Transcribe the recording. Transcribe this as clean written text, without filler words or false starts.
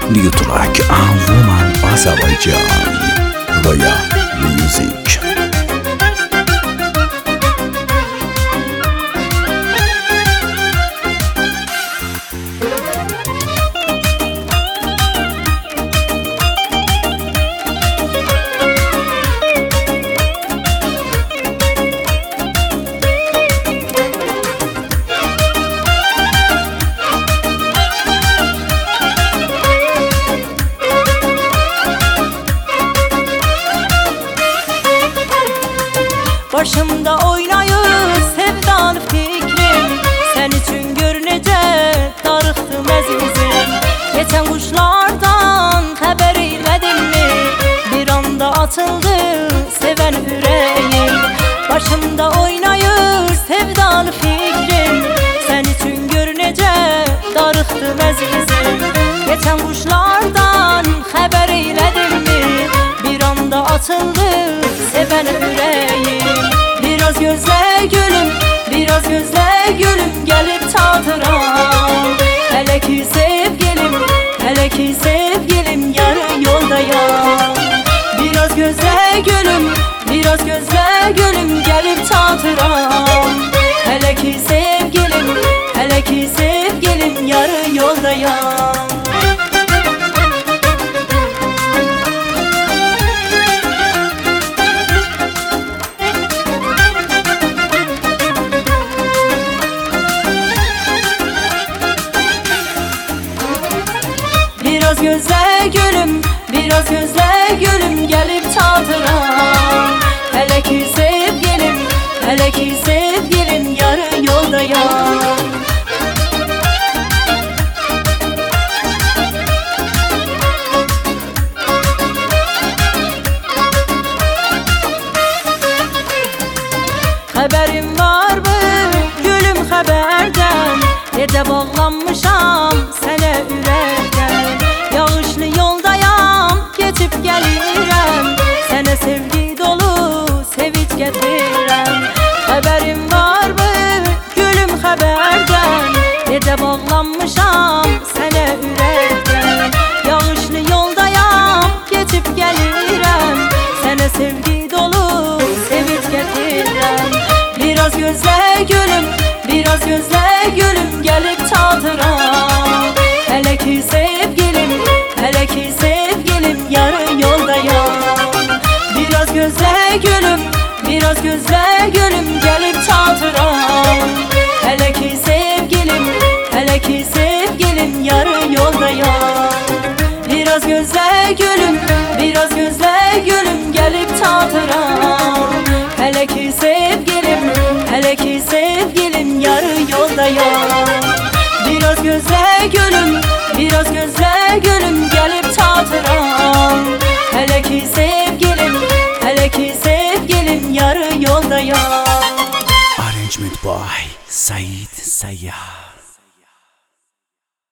New track Woman Azerbaijan Roya Music. Başımda oynayır sevdalı fikrim, sen için görünecek darıktım əzizim. Geçen kuşlardan haber eyledin mi? Bir anda atıldı seven yüreğim. Başımda oynayır sevdalı fikrim, sen için görünecek darıktım əzizim. Geçen kuşlardan haber eyledin mi? Bir anda atıldı seven yüreğim. Biraz gözle gülüm, biraz gözle gülüm, gelip tadıram. Hele ki sevgilim, hele ki sevgilim, yarı yoldayım. Biraz gözle gülüm, biraz gözle gülüm, gelip tadıram. Hele ki sevgilim, hele ki sevgilim, yarı yoldayım. Biraz gözle gülüm, biraz gözle gülüm, gelip tadıram. Hele ki sevgilim, hele ki sevgilim, yarı yoldayım. Haberim var mı gülüm haberden? Nerede bağlanmışam sene yürekten. Yağışlı yoldayam, geçip gelirəm. Sənə sevgi dolu sevinç getirəm. Haberim var mı gülüm haberden? Nerede bağlanmışam sənə yürekten. Yağışlı yoldayam, geçip gelirəm. Sənə sevgi dolu sevinç getirəm. Biraz gözle gülüm, biraz gözle gülüm, gelip tadıram. Hele ki sevgilim, hele ki sevgilim, yarı yoldayım. Biraz gözle gülüm, biraz gözle gülüm, gelip tadıram. Hele ki sevgilim, hele ki sevgilim, yarı yoldayım. Biraz gözle gülüm, biraz gözle gülüm, gelip tadıram. Hele ki sevgilim, hele ki sevgilim, yarı yoldayım. Biraz gözle gülüm, biraz gözle gülüm, gelip tadıram. Hele ki sevgilim, hele ki sevgilim, yarı yoldayım. Arrangement by Said Sayyar.